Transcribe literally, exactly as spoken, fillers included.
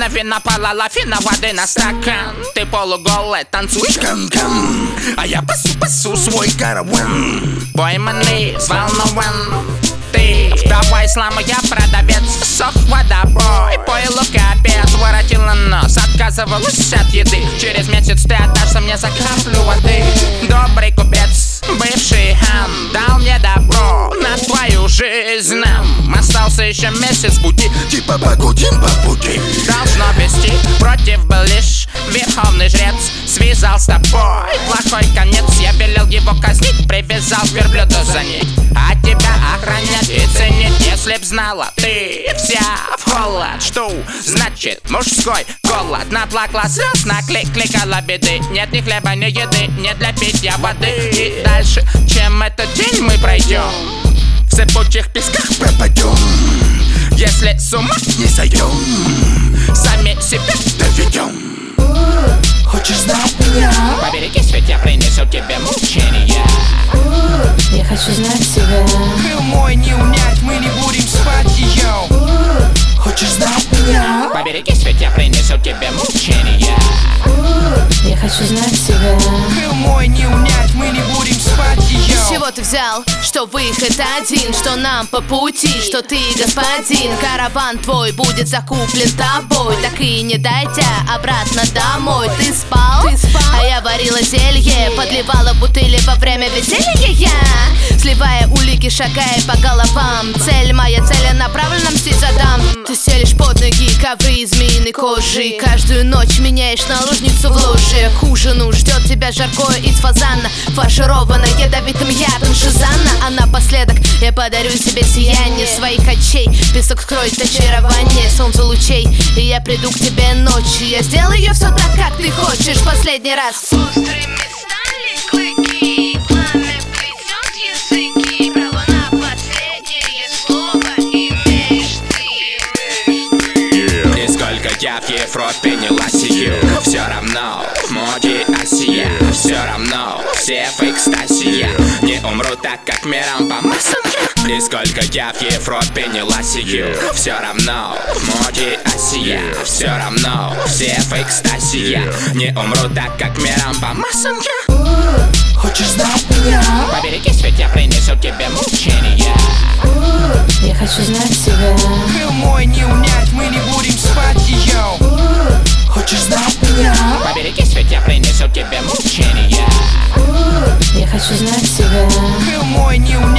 Вина, вина, полала, фина, воды на стакан. Ты полуголая, танцуешь кан-кан, а я пасу-пасу свой караван. Пойманный, взволнован. Ты вдова ислама, я продавец. Сок, водобой, пойло, капец. Воротила нос, отказывалась от еды. Через месяц ты отдашься мне за каплю воды. Добрый купец, бывший хам, дал мне добро на твою жизнь нам. Остался еще месяц пути, типа погудим по пути. Должно вести, против был лишь верховный жрец. Связал с тобой плохой конец. Я велел его казнить, привязал к верблюду за нить. А тебя охранять и ценить. Если б знала ты вся в холод, что значит мужской голод. Наплакала слез, накликала беды. Нет ни хлеба, ни еды, нет для питья воды. И дальше, чем этот день мы пройдем, в сыпучих песках пропадем. Если с ума не сойдем, сами себя доведем. Хочешь знать меня? Поберегись, ведь я принесу тебе мучения. Я хочу знать тебя. Пыл мой не унять, мы не будем спать ее. Хочешь знать меня? Поберегись, ведь я принесу тебе мучения. Я хочу знать тебя. Пыл мой не унять, мы не будем спать ее. С чего ты взял, что выход один, что нам по пути, что ты господин? Караван твой будет закуплен тобой, так и не дайте обратно домой. Ты спал, ты спал, а я варила зелье, подливала бутыли во время веселья я, сливая улики, шагая по головам. Цель моя целенаправленно мстить задам. Ты селишь под ноги ковры из змеиной кожи, каждую ночь меняешь наложницу в ложе. К ужину ждет тебя жаркое из фазана, фаршированное ядовитым ядом шизана. А напоследок я подарю себе сияние своих очей. Песок скроет очарование солнца лучей, и я приду к тебе ночью. Я сделаю ее все так, как ты хочешь. Последний раз. Острыми стали клыки, пламя плетет языки. Право на последнее слово имеешь ты. И сколько я в Европе не лосию, все равно в моде Асия. Все равно все в экстазе. Не умру так, как миром по массам. И сколько я в Европе не лосию, все равно в моде Асия. Все равно все в экстазе. Не умру так, как миром по массам. Хочешь знать меня? Поберегись, ведь я принесу тебе мучения. Я хочу знать тебя. Пыл мой не унять, мы не будем спать ее. Хочешь знать меня? Поберегись, ведь я принесу тебе мучения. Я хочу знать тебя. Пыл мой не унять.